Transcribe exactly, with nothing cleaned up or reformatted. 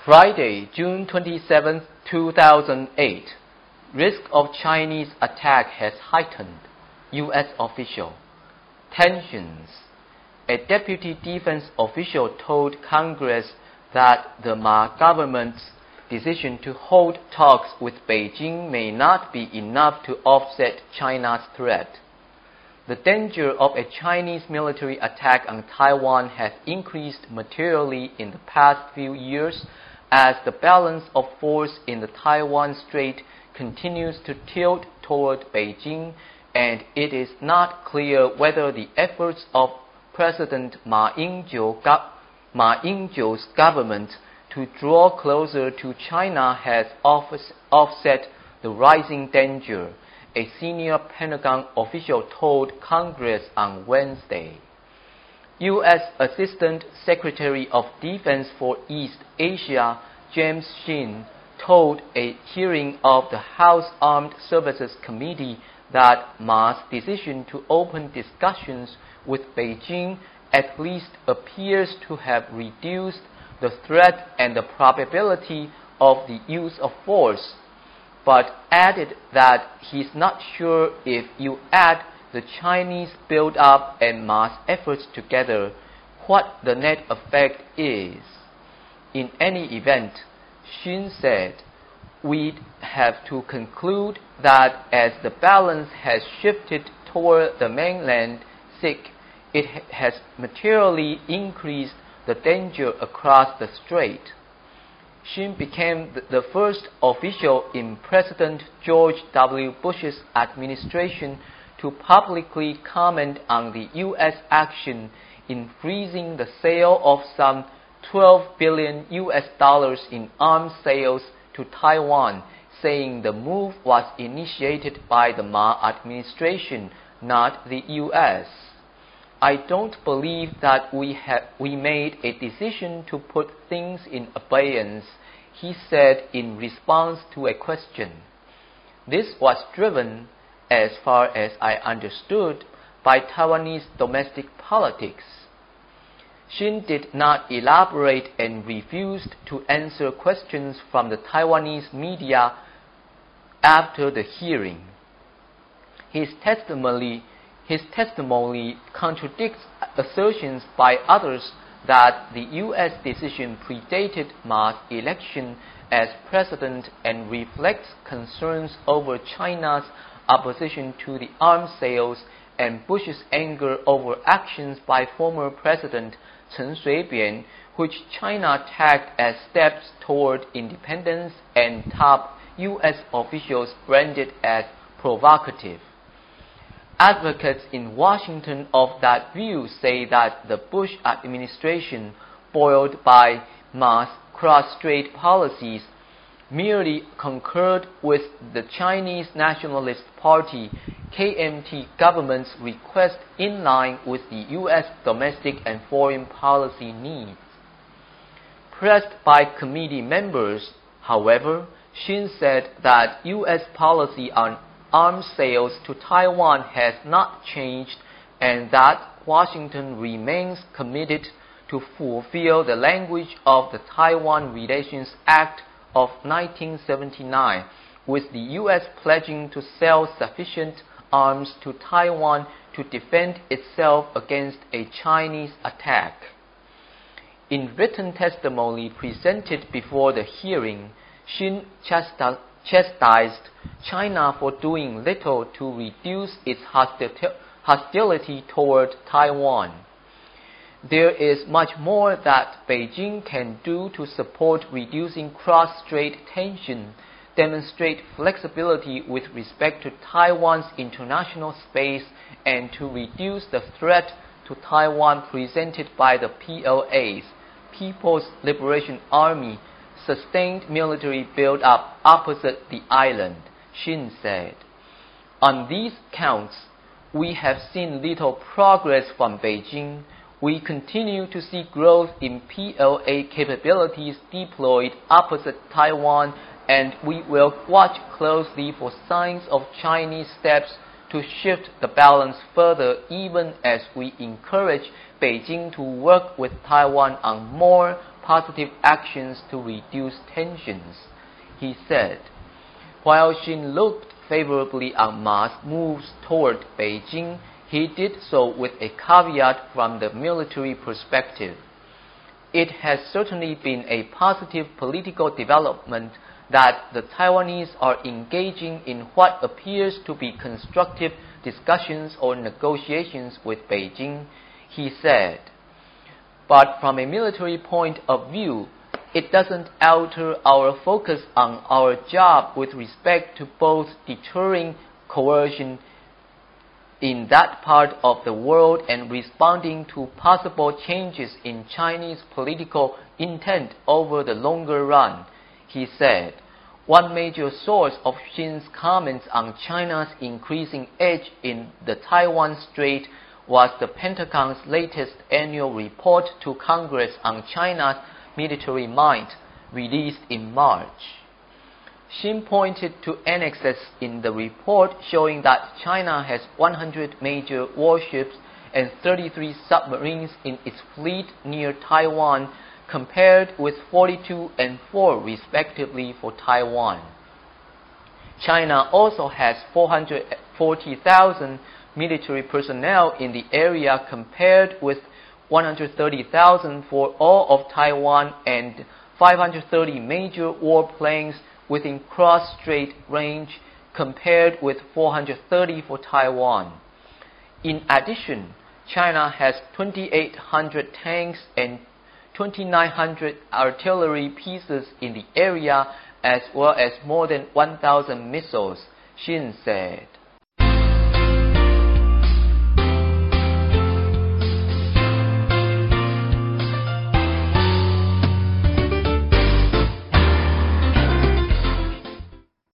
Friday, June twenty-seventh, two thousand eight. Risk of Chinese attack has heightened. U S official. Tensions. A deputy defense official told Congress that the Ma government's decision to hold talks with Beijing may not be enough to offset China's threat. The danger of a Chinese military attack on Taiwan has increased materially in the past few years as the balance of force in the Taiwan Strait continues to tilt toward Beijing, and it is not clear whether the efforts of President Ma Ying-jeou go- Ma Ying-jeou's government to draw closer to China has offset the rising danger, a senior Pentagon official told Congress on Wednesday. U S Assistant Secretary of Defense for East Asia James Shin told a hearing of the House Armed Services Committee that Ma's decision to open discussions with Beijing at least appears to have reduced the threat and the probability of the use of force, but added that he's not sure if you add the Chinese build-up and Ma's efforts together, what the net effect is. In any event, Shin said, we'd have to conclude that as the balance has shifted toward the mainland, it has materially increased the danger across the strait. Shin became the first official in President George W. Bush's administration to publicly comment on the U S action in freezing the sale of some twelve billion U S dollars in arms sales to Taiwan, saying the move was initiated by the Ma administration, not the U S I don't believe that we have we made a decision to put things in abeyance, he said in response to a question. This was driven, as far as I understood, by Taiwanese domestic politics. Shin did not elaborate and refused to answer questions from the Taiwanese media after the hearing. His testimony, his testimony contradicts assertions by others that the U S decision predated Ma's election as president and reflects concerns over China's opposition to the arms sales and Bush's anger over actions by former President Chen Shui-bian, which China tagged as steps toward independence and top U S officials branded as provocative. Advocates in Washington of that view say that the Bush administration, buoyed by Ma's cross-strait policies, merely concurred with the Chinese Nationalist Party K M T government's request in line with the U S domestic and foreign policy needs. Pressed by committee members, however, Shin said that U S policy on arms sales to Taiwan has not changed and that Washington remains committed to fulfill the language of the Taiwan Relations Act of nineteen seventy-nine, with the U S pledging to sell sufficient arms to Taiwan to defend itself against a Chinese attack. In written testimony presented before the hearing, Shin chastised China for doing little to reduce its hostility toward Taiwan. There is much more that Beijing can do to support reducing cross-strait tension, demonstrate flexibility with respect to Taiwan's international space, and to reduce the threat to Taiwan presented by the P L A's, People's Liberation Army, sustained military build-up opposite the island, Shin said. On these counts, we have seen little progress from Beijing. We continue to see growth in P L A capabilities deployed opposite Taiwan, and we will watch closely for signs of Chinese steps to to shift the balance further even as we encourage Beijing to work with Taiwan on more positive actions to reduce tensions, he said. While Xi looked favorably on Ma's moves toward Beijing, he did so with a caveat from the military perspective. It has certainly been a positive political development that the Taiwanese are engaging in what appears to be constructive discussions or negotiations with Beijing, he said. But from a military point of view, it doesn't alter our focus on our job with respect to both deterring coercion in that part of the world and responding to possible changes in Chinese political intent over the longer run, he said. One major source of Xi's comments on China's increasing edge in the Taiwan Strait was the Pentagon's latest annual report to Congress on China's military might, released in March. Xi pointed to annexes in the report showing that China has one hundred major warships and thirty-three submarines in its fleet near Taiwan, compared with forty-two and four respectively for Taiwan. China also has four hundred forty thousand military personnel in the area compared with one hundred thirty thousand for all of Taiwan and five hundred thirty major warplanes within cross-strait range compared with four hundred thirty for Taiwan. In addition, China has twenty-eight hundred tanks and twenty-nine hundred artillery pieces in the area as well as more than one thousand missiles, Xi said.